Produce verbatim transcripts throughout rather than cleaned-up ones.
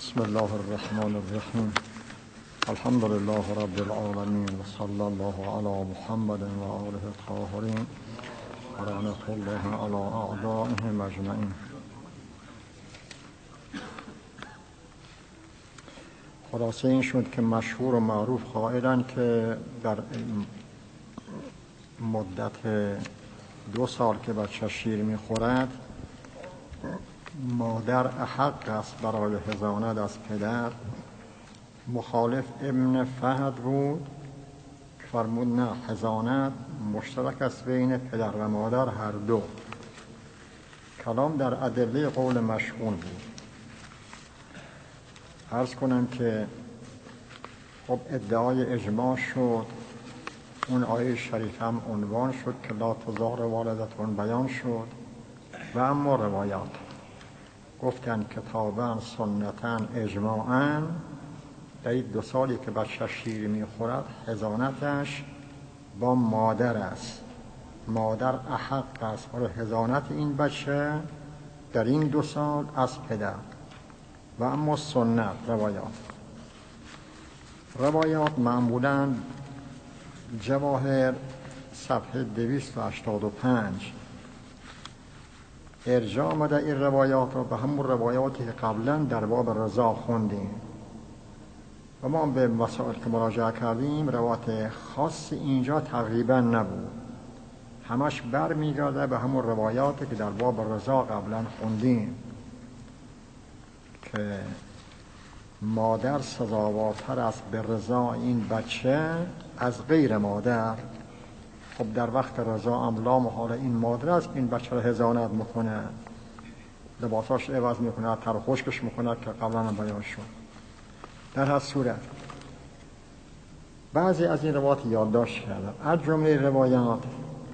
بسم الله الرحمن الرحیم. الحمد لله رب العالمین و صلی الله علی محمد و آله الطاهرین و لعنة الله علی اعدائهم اجمعین. خلاصه این شد که مشهور و معروف قائلند که در مدت دو سال که بچه شیر میخورد مادر احق است برای حضانت از پدر. مخالف ابن فهد بود که فرمود نه، حضانت مشترک است بین پدر و مادر هر دو. کلام در ادله قول مشهور بود. عرض کنم که خب ادعای اجماع شد، اون آیه شریف هم عنوان شد که لا تضار والدتون بیان شد، و اما روایات گفتن کتاباً سنتاً اجماعاً در این دو سالی که بچه شیر میخورد حضانتش با مادر است. مادر احق است برای حضانت این بچه در این دو سال از پدر. و اما سنت روایات روایات معمولاً جواهر صفحه دویست و هشتاد و پنج ارجاع آمده این روایات رو به همون روایاتی که قبلا در باب رضا خوندیم و ما به مسائل که مراجعه کردیم روایات خاص اینجا تقریبا نبود، همش بر میگرده به همون روایاتی که در باب رضا قبلا خوندیم که مادر سزاوارتر است به رضا این بچه از غیر مادر. خب در وقت رضا هم لا محاله این مادر است این بچه رو حضانت میکنه، لباساش عوض میکنه، تر و خشکش میکنه که قبلا هم بیان شد. در هر صورت بعضی از این روایات یادداشت کردم. از جمله روایات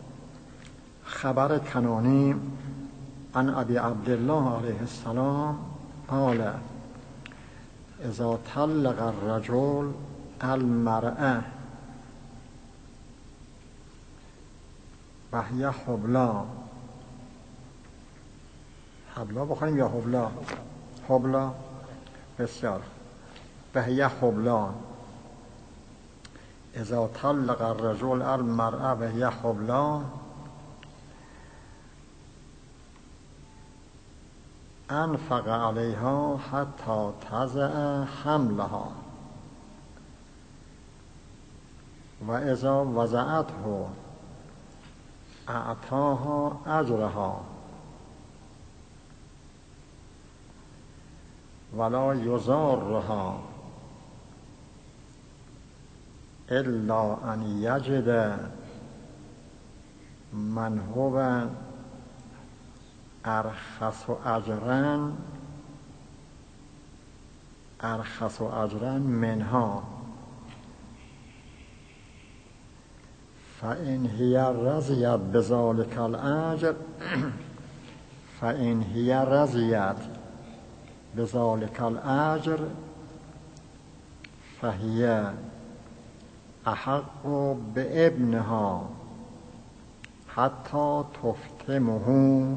خبر کنانی عن ابی عبدالله علیه السلام قال اذا طلق الرجل المرأة وهي حبلا. حبلا بخواهیم یا حبلا؟ حبلا بسیار. وهي حبلا اذا طلق الرجل المرأة وهي حبلا انفق عليها حتى تضع حملها و اذا وضعته اعطاها اجرها ولا یضارها الا ان یجد من هو ارخص اجرا ارخص اجرا منها فإن هي رضيت بذلك الأجر فإن هي رضيت بذلك الأجر فهي أحق بابنها حتى تفتمه.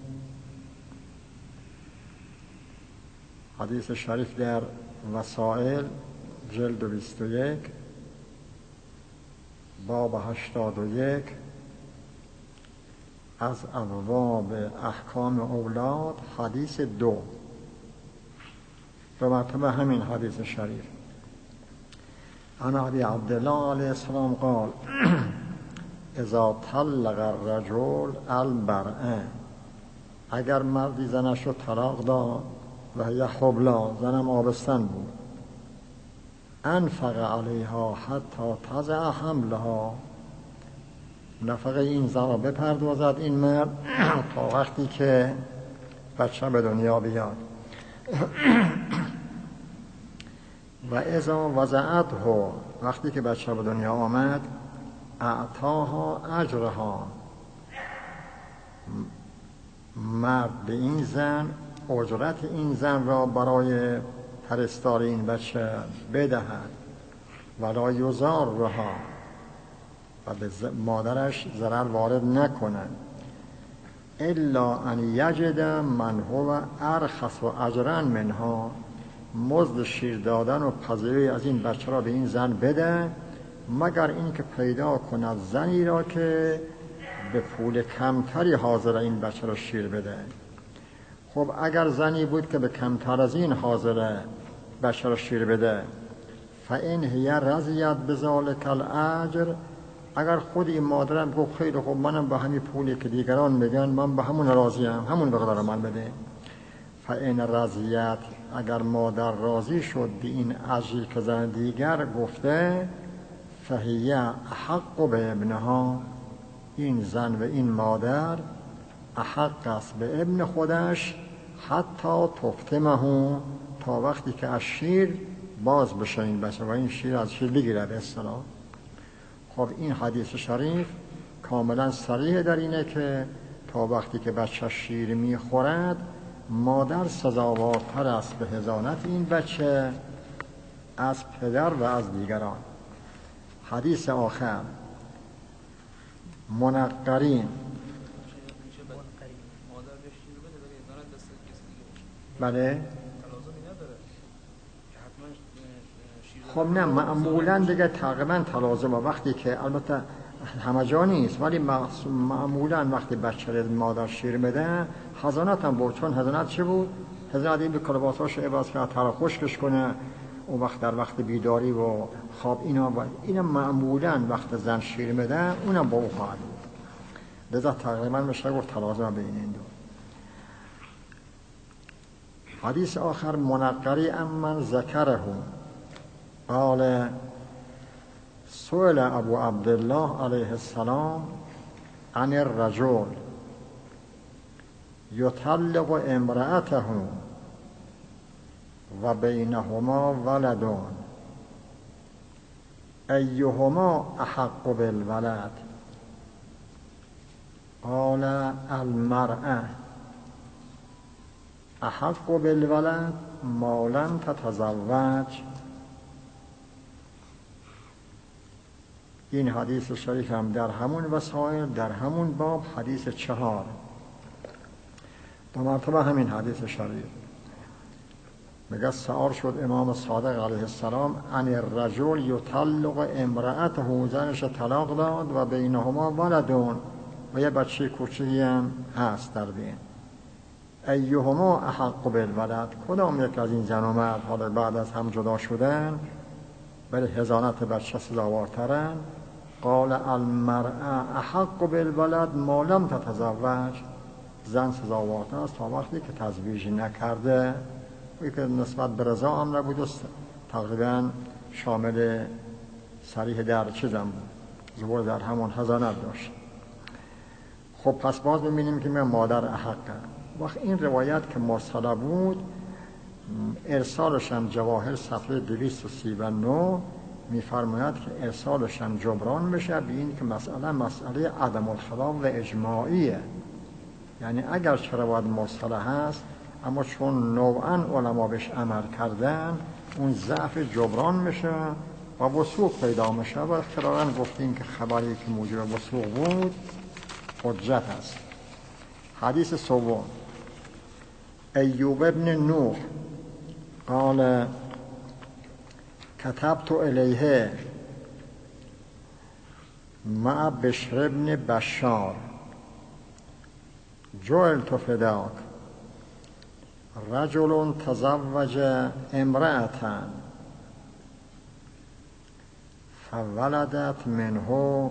حدیث شریف در وسائل جلد بیست و یک باب هشتاد و یک از ابواب احکام اولاد حدیث دو به مرتبه همین حدیث شریف. عن ابی عبدالله علیه السلام قال اذا طلق الرجل المرأة اگر مردی زنش رو طلاق داد و هی حبلا زنم آبستن بود انفق علیها حتی تضع حملها نفقه این زن را بپردازد این مرد تا وقتی که بچه به دنیا بیاد. و اذا وضعته وقتی که بچه به دنیا آمد اعطاها اجرها مرد به این زن اجرت این زن را برای پرستار این بچه بدهد ولا یضارها و به مادرش ضرر وارد نکنند الا ان یجد من هو ارخص اجرا منها مزد شیر دادن و پذیرایی از این بچه را به این زن بده، مگر اینکه پیدا کند زنی را که به پول کمتری حاضر این بچه را شیر بده. خب اگر زنی بود که به کمتر از این حاضر بچه را شیر بده، فإن هی رضیت بذلک الاجر، اگر خود این مادرم گفت خیلی خب منم به همین پولی که دیگران میگن من به همون راضیم، همون مقدار من بده. فإن رضیت، اگر مادر راضی شد به این اجری که زن دیگر گفته، فهی احق به ابنها، این زن و این مادر احق است به ابن خودش، حتی تفتمه، تا وقتی که از شیر باز بشه این بچه و این شیر از شیر بگیره به اصطلاح. خب این حدیث شریف کاملا صریح در اینه که تا وقتی که بچه شیر میخورد مادر سزاوارتر است به حضانت این بچه از پدر و از دیگران. حدیث آخر، منقرین، بله خب نه معمولا دیگه تقریبا تلازمه، وقتی که البته همه جا نیست ولی معمولا وقتی بچه مادر شیر میده حضانت هم بود، چون حضانت چه بود؟ حضانت این به کلباساش عوض که تر خشکش کنه و وقت در وقت بیداری و خواب اینا باید. اینا معمولا وقت زن شیر میده اونم با او خواهد بود، لذا تقریبا میشه گفت تلازمه بین این دو. حدیث آخر، منقری امن ذکره قال سئل ابو عبدالله علیه السلام عن الرجل یطلق امرأته و بینهما ولد ایهما احق بالولد؟ قال المرأة احق بالولد ما لم تتزوج. این حدیث شریف هم در همون وسائل در همون باب حدیث چهار، دو مرتبه همین حدیث شریف میگه سؤال شد امام صادق علیه السلام عن الرجل یطلق امرأته، زنش طلاق داد و بینهما ولدون و یه بچه کوچکی هم هست در بین، ایهما احق بالولد، کدام یک از این زن و مرد حالا بعد از هم جدا شدن ولی حضانت بچه سزاوارترن؟ قال المرأة احق بالولد ما لم تتزوج، زن سزاوارتر است تا وقتی که تزویج نکرده، و که نسبت به رضا هم نبود و تقریبا شامل صریح در چیزم بود، ظهور در همون حضانت داشت. خب پس باز ببینیم که من مادر احقه. وقت این روایت که مرسله بود ارسالش هم جواهر صفحه دویست و سی و نه میفرماید که ارسالش هم جبران میشه به این که مسئله مسئله عدم الخلاف و اجماعیه، یعنی اگر چه روایت مرسله هست اما چون نوعا علما بهش عمل کردن اون ضعف جبران میشه و وثوق پیدا میشه و اختلاقا گفتیم که خبری که موجب وثوق بود حجت است. حدیث سوم، ایوب ابن نوح قال كتبت الیه مع بشر ابن بشار جعلت فداک رجل تزوج امرأة فولدت منه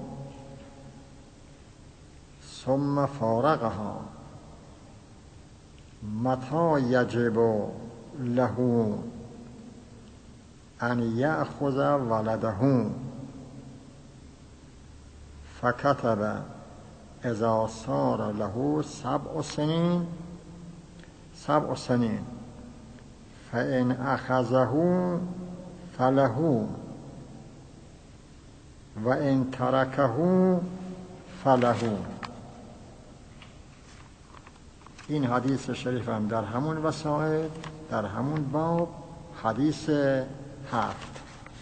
ثم فارقها متى یجب له ان یأخذ ولده؟ فکتب اذا صار له سبع سنین سبع سنین فإن أخذه فله وإن تركه فله. این حدیث شریف هم در همون وسائل در همون باب حدیث هفت،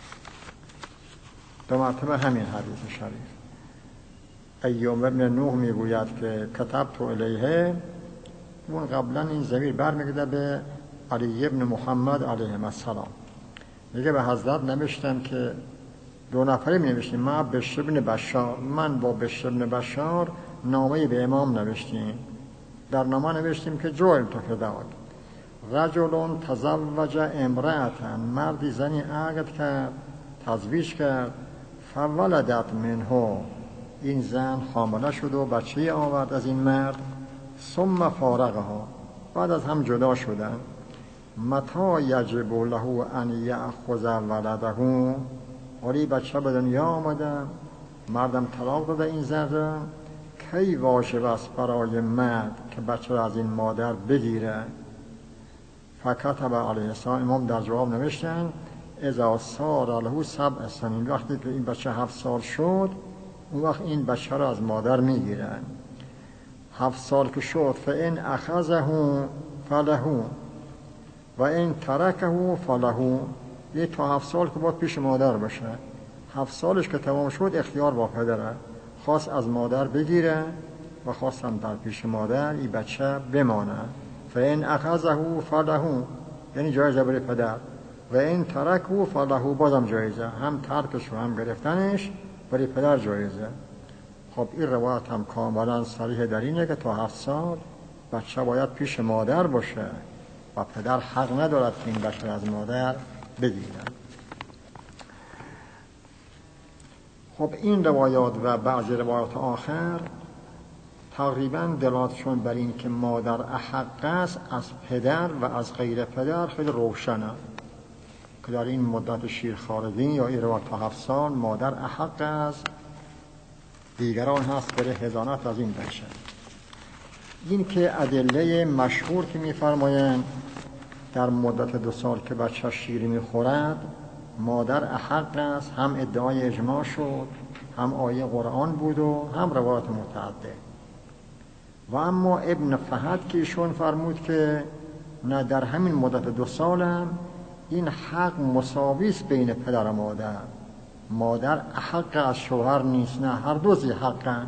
دو مرتبه همین حدیث شریف. ایوب ابن نوح میگوید که کتبت الیه، اون قبلا این ضمیر برمیگرده به علی ابن محمد علیه السلام. میگه به حضرت نوشتم که دو نفری می نوشتیم، ما بشر ابن بشار، من با بشر ابن بشار نامه به امام نوشتیم. در نامه نوشتیم که جویل تو فداک رجل تزوج امرأة، مردی زنی عقد کرد، تزویج کرد، فولدت منه، این زن حامله شد و بچه آورد از این مرد، ثم فارقها، بعد از هم جدا شدن. متى یجب له ان یأخذ ولده، ولی بچه به دنیا آمده، مردم طلاق داده این زن را، کی واجب است برای مرد که بچه را از این مادر بگیره؟ فکتب علیه السلام، امام در جواب نوشتن اذا صار له سبع سنین، وقتی که این بچه هفت سال شد اون وقت این بچه را از مادر میگیرن. هفت سال که شد فان اخذه فله و این ترکه فله، یه تا هفت سال که باید پیش مادر باشه، هفت سالش که تمام شد اختیار با پدره، خواست از مادر بگیره و خواستم در پیش مادر این بچه بمانه. فان اخذه فله، یعنی جایزه برای پدر، و این ترکه فله، بازم جایزه، هم ترکش و هم گرفتنش برای پدر جایزه. خب این روایت هم کاملا صریح در اینه که تا هفت سال بچه باید پیش مادر باشه و پدر حق ندارد که این بچه از مادر بگیرن. خب این روایات و بعضی روایات آخر تقریبا دلالتشون بر این که مادر احق است از پدر و از غیر پدر خیلی روشنه، که در این مدت شیرخوارگی یا این روایت تا هفت سال مادر احق است، دیگران هست برای حضانت از این بچه. این که ادله مشهور که می‌فرمایند در مدت دو سال که بچه شیر می‌خورد مادر احق است، هم ادعای اجماع شد، هم آیه قرآن بود و هم روایات متعدد. و اما ابن فهد که ایشون فرمود که نه، در همین مدت دو سالم این حق مساوی است بین پدر و مادر، مادر احق از شوهر نیست، نه، هر دو ذی حقن.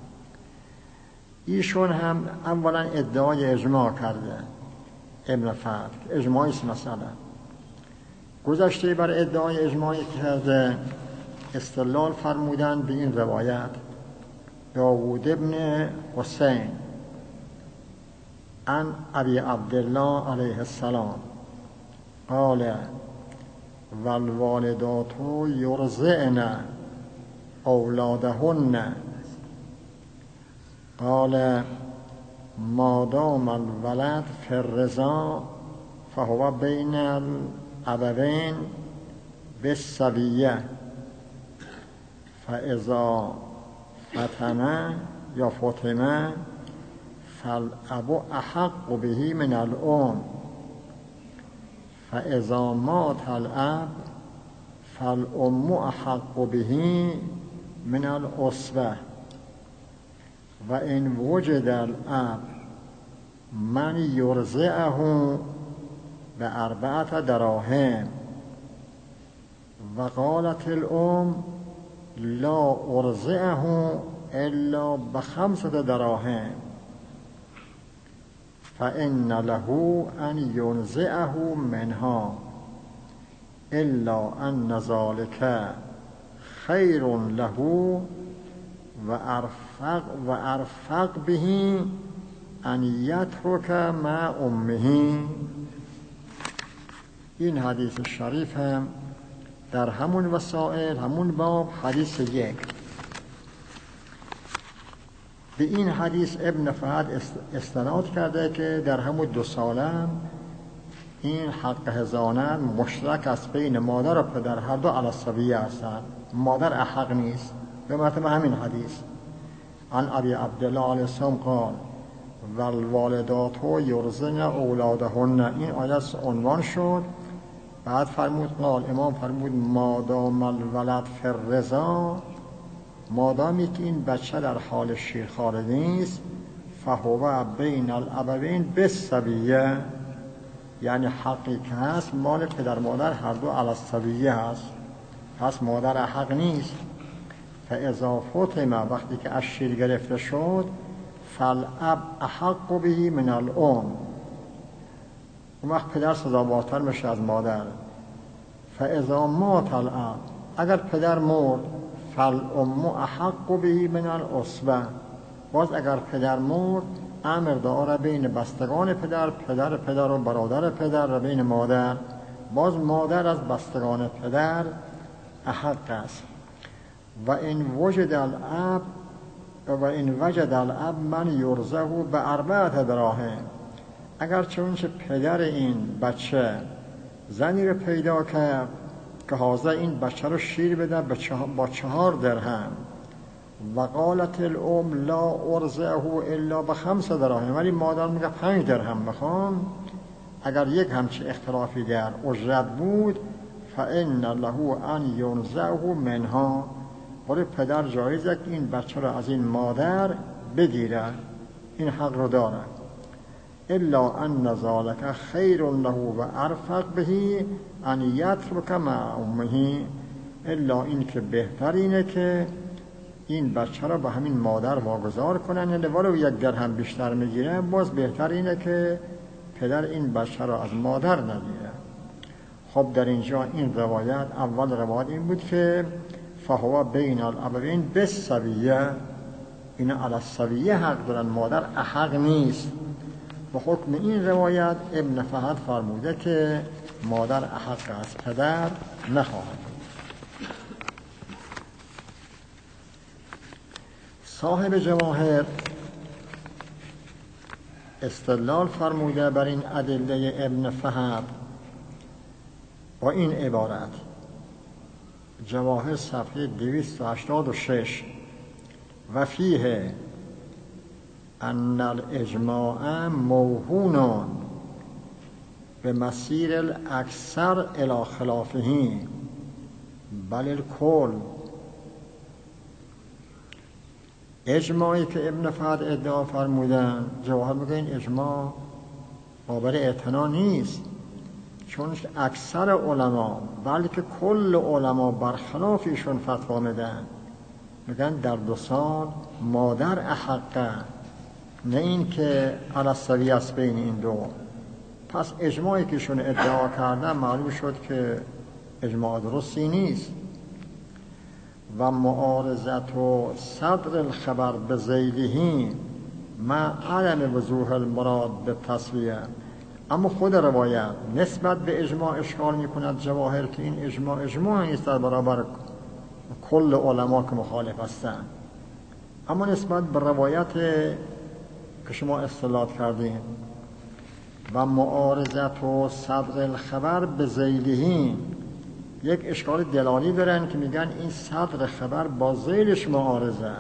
ایشون هم اولا ادعای اجماع کرده ابن فهد، اجماعی است مثلا، گذشته بر ادعای اجماعی کرده استدلال فرمودن به این روایت داوود ابن حسین عن ابی عبدالله علیه السلام قال والوالدات یرضعن اولادهن قال ما دام الولد فی الرضاع فهو بین الابوین بالسویه فاذا فتنه یا فاطمه فالابو احق به من الام فاذا مات الاب فالام احق به من الاسوه و این وجد الاب من یرضعه به اربعت دراهم و قالت الام لا ارضعه الا بخمسة دراهم فإن له أن ينزعه منها إلا أن ذلك خير له وأرفق, وأرفق به أن يترك مع أمه. این حدیث شریف هم در همون وسائل، همون باب، حدیث یک. به این حدیث ابن فهد استناد کرده که در همون دو سالم این حق حضانت مشترک است بین مادر و پدر، هر دو علی السویه هستند، مادر احق نیست. به مرتبه همین حدیث عن ابی عبدالله علیه السلام قال والوالدات یرضعن اولادهن، این آیه عنوان شد. بعد فرمود قال، امام فرمود ما دام الولد فی الرضاع، مادامی که این بچه در حال شیرخواری نیست، فهو بین الابوین بالسویه، یعنی حقی که هست مال پدر مادر هر دو علی السویه هست، پس مادر حق نیست. فاذا فطم، وقتی که از شیر گرفته شد، فالاب احق به من الام، اون وقت پدر سزاوارتر میشه از مادر. فاذا مات الاب، اگر پدر مرد، فالام احق به من الاسبه، باز اگر پدر مرد امر داره بین بستگان پدر، پدر پدر و برادر پدر و بین مادر، باز مادر از بستگان پدر احق است. و این وجد الاب و این وجد الاب من یرزه به اربعه دراهم، اگر چونچه پدر این بچه زنی رو پیدا کرد که حاضر این بچه رو شیر بده با چهار درهم، و قالت الام لا ارزه الا به خمس دراهم، ولی مادر میگه پنج درهم میخوام، اگر یک همچه اختلافی در اجرت بود، فان له ان ینزعه منها، برای پدر جایزه که این بچه رو از این مادر بگیره، این حق رو داره. الا ان ذلك خیر له و ارفق به ان یترک مع امه، الا این که بهتر اینه که این بچه را به همین مادر واگذار کنن، یعنی ولو یک درهم بیشتر میگیره، باز بهتر اینه که پدر این بچه را از مادر نگیره. خب در اینجا این روایت، اول روایت این بود که فهو بین الابوین بالسویه، این علی السویه حق دارن، مادر احق نیست. به حکم این روایت ابن فهد فرموده که مادر احق از پدر نخواهد. صاحب جواهر استدلال فرموده بر این ادله ابن فهد با این عبارت، جواهر صفحه دویست و هشتاد و شش، و فیه ان الاجماع موهون به مسیر الاکثر الی خلافه بل الکل. اجماعی که ابن فهد ادعا فرمودن، جواهر میگه این اجماع قابل اعتنا نیست، چون اکثر علما بلکه کل علما برخلاف ایشون فتوا میدن، میگن در دو سال مادر احقه، نه این که علی السویه است بین این دو. پس اجماعی که ایشون ادعا کردن معلوم شد که اجماع درستی نیست. و معارضت و صدر الخبر به ذیله مع عدم وضوح المراد به تصویه، اما خود روایت نسبت به اجماع اشکال میکند جواهر که این اجماع اجماع نیست در برابر کل علما که مخالف هستند، اما نسبت به روایت که شما استدلال کردین و معارضت و صدر الخبر به ذیله، یک اشکال دلالی دارن که میگن این صدر خبر با ذیلش معارضه،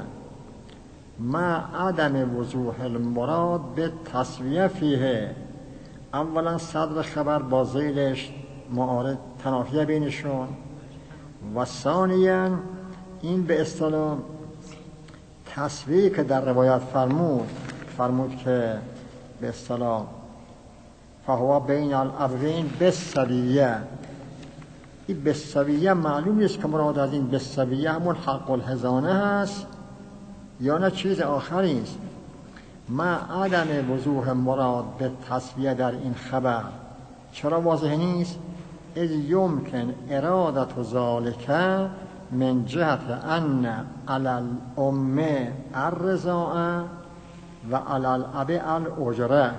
مع عدم وضوح المراد به تصویه فیه، اولا صدر خبر با ذیلش معارض تنافیه بینشون، و ثانیا این به اصطلاح تصویه که در روایت فرمود فرمود که به اصطلاح فهو بین الابوین بالسویه، این بالسویه معلوم نیست که مراد از این بالسویه همون حق الحضانه هست یا نه چیز آخری است. مع عدم وضوح مراد به تصویه در این خبر چرا واضح نیست؟ اذ یمکن ارادت ذالک من جهت ان علی الام الرضاعه و علی الاب الاجره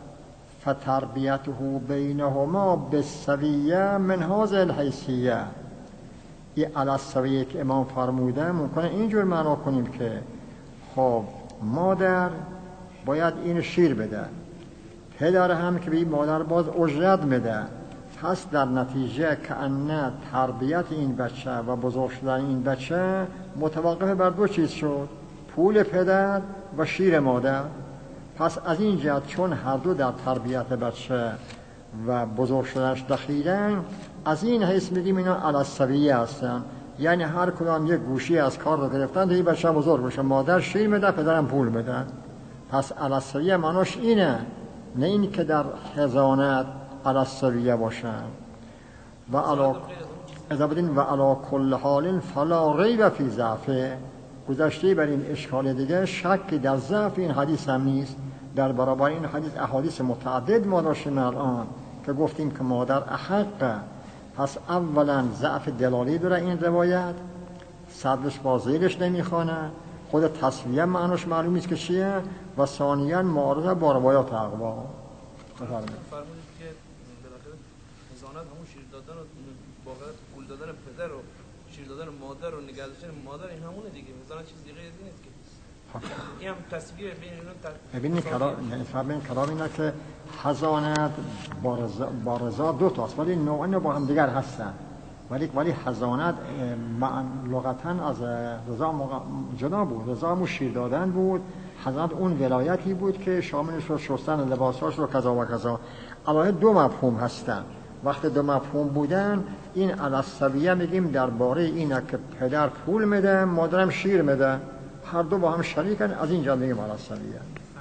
فتربیته بینهما بالسویه من هذه الحیثیه. این علی السویه که امام فرموده ممکنه اینجور معنا کنیم که خب مادر باید این شیر بده، پدر هم که به این مادر باز اجرت میده، پس در نتیجه که ان تربیت این بچه و بزرگ شدن این بچه متوقف بر دو چیز شد، پول پدر و شیر مادر. پس از این جهت چون هر دو در تربیت بچه و بزرگ شدنش دخیلن، از این حیث میگیم اینا علی السویه هستن، یعنی هر کدام یک گوشی از کار رو گرفتن تا این بچه بزرگ بشه، مادر شیر میده پدرم پول میده. پس علی السویه معناش اینه، نه این که در حضانت علی السویه باشن. و علا اذا بدین و علا کل حال فلا ریب فی ضعفه، گذشته بر این اشکال دیگه شکی در ضعف این حدیث هم نیست. در برابر این حدیث احادیث متعدد ما داشتیم الان که گفتیم که مادر احقه، پس اولا ضعف دلالی داره این روایت، صدرش با ذیلش نمیخوانه، خود تصویه معنوش معلوم نیست که چیه، و ثانیاً معارضه با روایات اقوا. فرمودید که بالاخره حضانت همون شیر دادن و واقعا پول دادن پدر و شیر دادن مادر و نگه داشتن مادر این همونه دیگه. حضانت چیز دیگه نیست که این هم تصویه بین اینا. ببینید کلام این کلام اینه که حضانت با رضا دو تاست، ولی نوعا با هم دیگر هستن، ولی ولی حضانت لغتا از رضا جدا بود. رضا مو شیر دادن بود، حضانت اون ولایتی بود که شامل شد شستن لباساش رو کذا و کذا. البته دو مفهوم هستن. وقتی دو مفهوم بودن این الاسویه میگیم درباره اینه که پدر پول میده مادرم شیر میده، هر دو با هم شریکن، از اینجا میگیم الاسویه.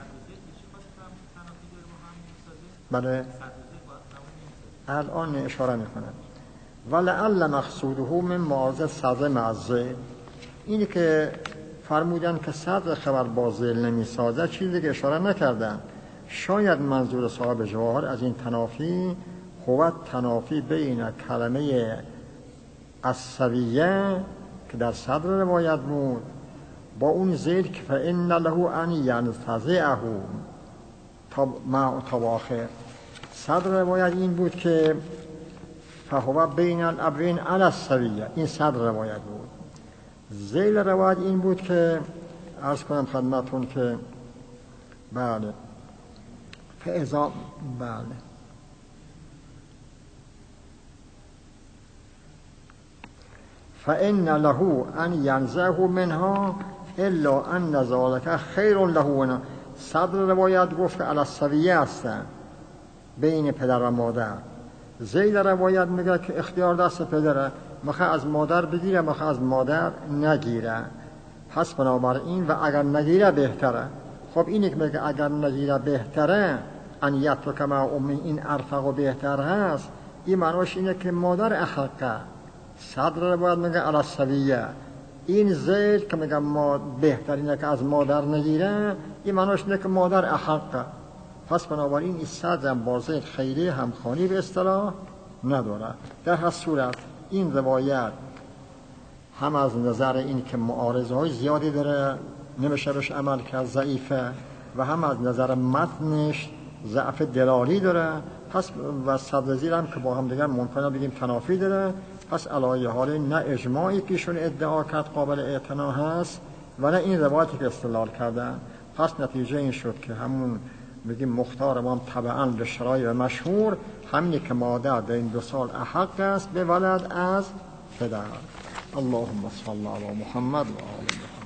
بله الان اشاره میکنم. ولعل مقصوده من معاضد صدر معزه، اینی که فرمودن که صدر خبر با ذیل نمیسازه چیزی که اشاره نکردن. شاید منظور صاحب جواهر از این تنافی هو تنافی بین کلمه السویه که در صدر روایت بود با اون ذیل که فإن له ان ینتزعه تا ما تواخر. صدر روایت این بود که فهو بین الابرین علی السویه، این صدر روایت بود. ذیل روایت این بود که عرض کنم خدمتون که بله فاذا بله فإن له ان ینزعه منها الا ان ذلك خیر له. صدر روایت گفت که علی السویه هستن بین پدر و مادر. ذیل روایت میگه که اختیار دست پدره، مخواه از مادر بگیره مخواه از مادر نگیره. پس بنابراین و اگر نگیره بهتره. خب اینی که میگه اگر نگیره بهتره، ان یترک مع امی، این ارفق و بهتر هست، این معنیش اینه که مادر احقه. صدر روایت میگه علی السویه. این ذیل که میگه ما بهترینه که از مادر نگیره، این معنیش اینه که مادر احقه. پس بنابراین این صدر هم با ذیل خیلی همخوانی به اصطلاح نداره. در هر صورت این روایت هم از نظر این که معارضه های زیادی داره نمیشه بهش عمل کرد، ضعیفه، و هم از نظر متنش ضعف دلالی داره. پس و صدر ذیل هم که با هم دیگر ممکنه بگیم تنافی داره. پس علی حال نه اجماعی که ایشون ادعا کرد قابل اعتنا هست و نه این روایتی که استدلال کردن. پس نتیجه این شد که همون بگیم مختار ما هم طبعاً به شرایع مشهور همینی که مادر در این دو سال احق است به ولد از پدر. اللهم صل علی محمد و آل محمد.